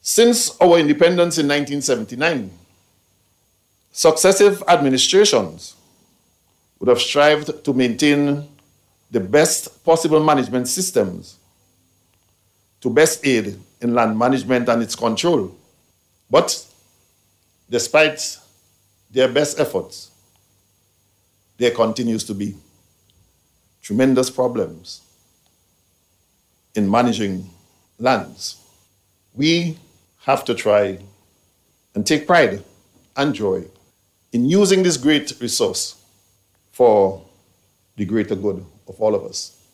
Since our independence in 1979, successive administrations would have strived to maintain the best possible management systems to best aid in land management and its control. But despite their best efforts, there continues to be tremendous problems in managing lands. We have to try and take pride and joy in using this great resource for the greater good of all of us.